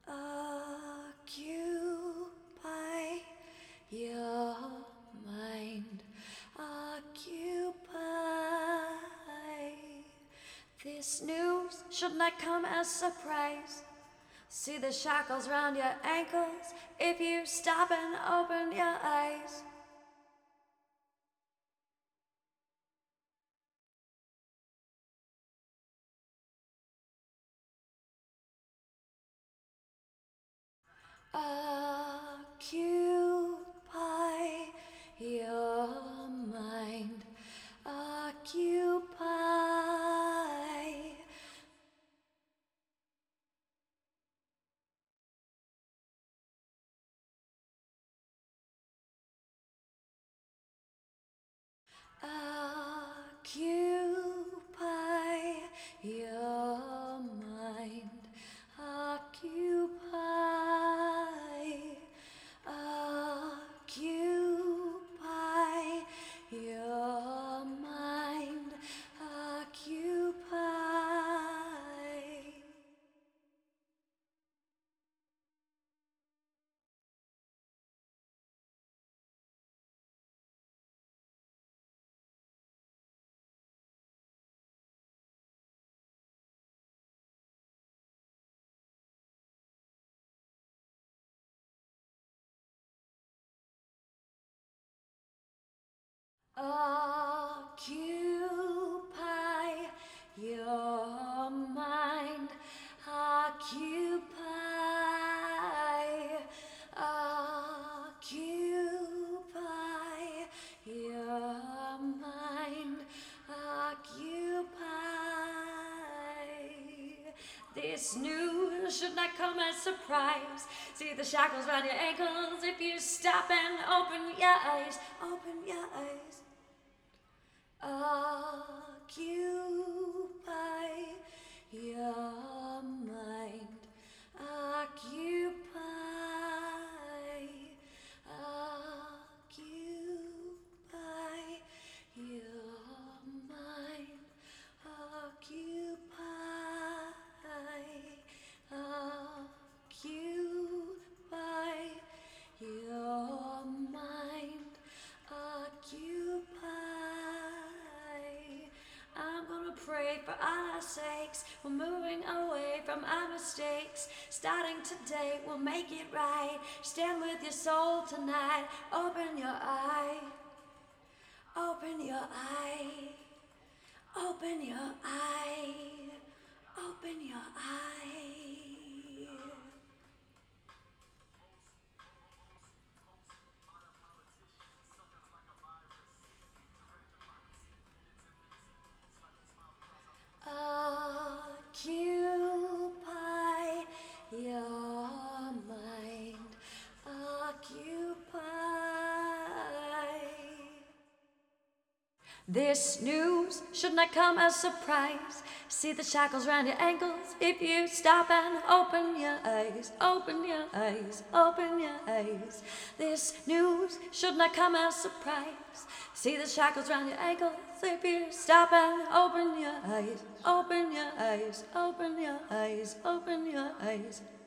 Occupy your mind. Occupy. This news should not come as surprise. See the shackles round your ankles if you stop and open your eyes. Occupy your mind. Occupy. Occupy your mind. Occupy. Occupy your mind. Occupy. Occupy your mind. Occupy. Occupy your mind. Occupy. This news should not come as surprise. See the shackles round your ankles if you stop and open your eyes. Open your eyes. Occupy your mind. Occupy. Occupy your mind. Occupy. Occupy your mind. Occupy. I'm gonna pray for our sakes. We're moving away from our mistakes. Starting today, we'll make it right. Stand with your soul tonight. Open your eye. Open your eye. Open your eye. Open your eye. Occupy your mind. Occupy. This news should not come as surprise. See the shackles round your ankles if you stop and open your eyes. Open your eyes. Open your eyes. This news should not come as surprise. See the shackles round your ankles if you stop and open your eyes. Open your eyes. Open your eyes. Open your eyes.